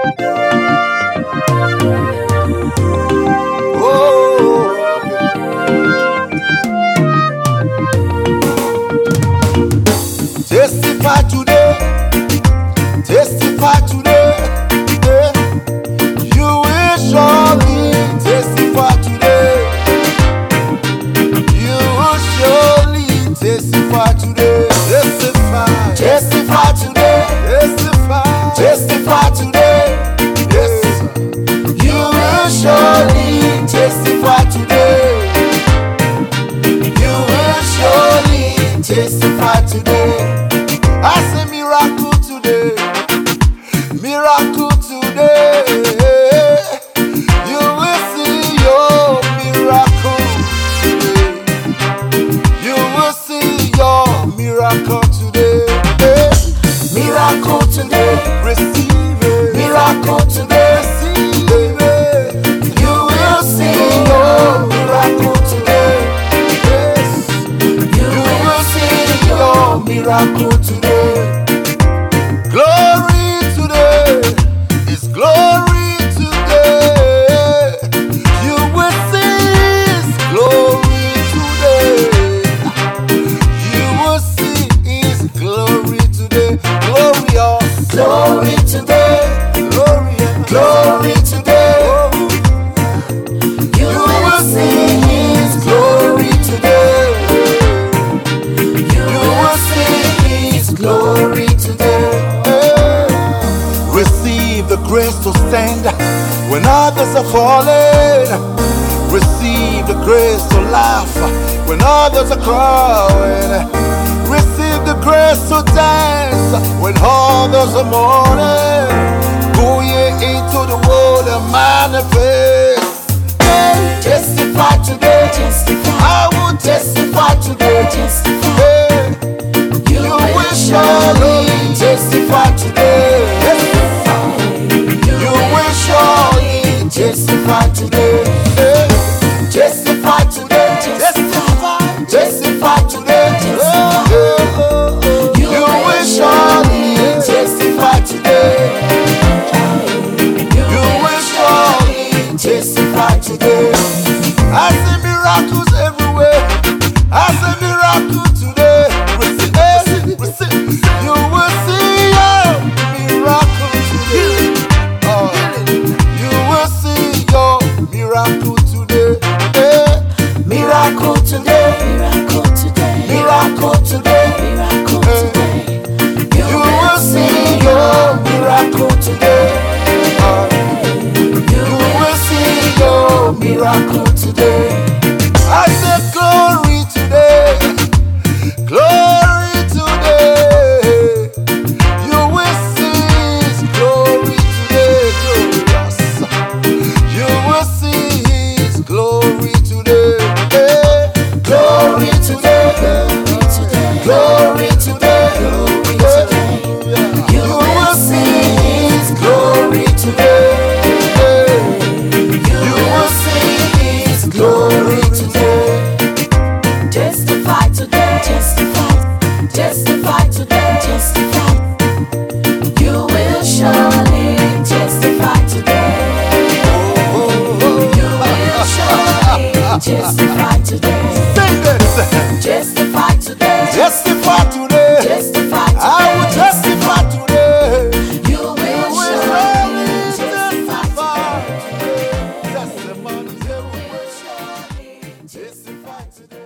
Testify today, testify today. You will surely testify today. You will surely testify today. Testify, testify today. Testify, testify today. Yes, you will surely testify today. You will surely testify today. I say miracle today, miracle today. You will see your miracle today. You will see your miracle today. Miracle today, receive it. Miracle today, receive it. You will see your miracle today. Yes, you will see your miracle today. Glory today is glory today. You will see His glory today. You will see His glory today. Glorious, glory today. Glorious, glory today. You will see His glory today. You will see His glory today. Receive the grace to stand when others are falling. Receive the grace to laugh when others are crying. Receive the grace to dance when others are mourning. Go ye into the world and manifest. Testify today. I will testify today. You will surely testify today. You will surely testify today. Testify today. Testify today. You will surely testify today. You will surely testify today. I see miracles everywhere. I see miracles today. Receive. You will see your miracle today. You will see your miracle today. Miracle today. Miracle today. Miracle today. Miracle today. You will see your miracle today. You will see your miracle today. I say glory today. Glory today. You will see His glory today. Glorious. You will see His glory today. Glory today. Glory today. You will see His glory today. You will see His glory today. Testify today, testify today, testify. You will surely testify today. You will surely testify today. Testify today, Testify today. testify I will today. testify today. You will surely testify today. Testimonies everywhere. Testify today.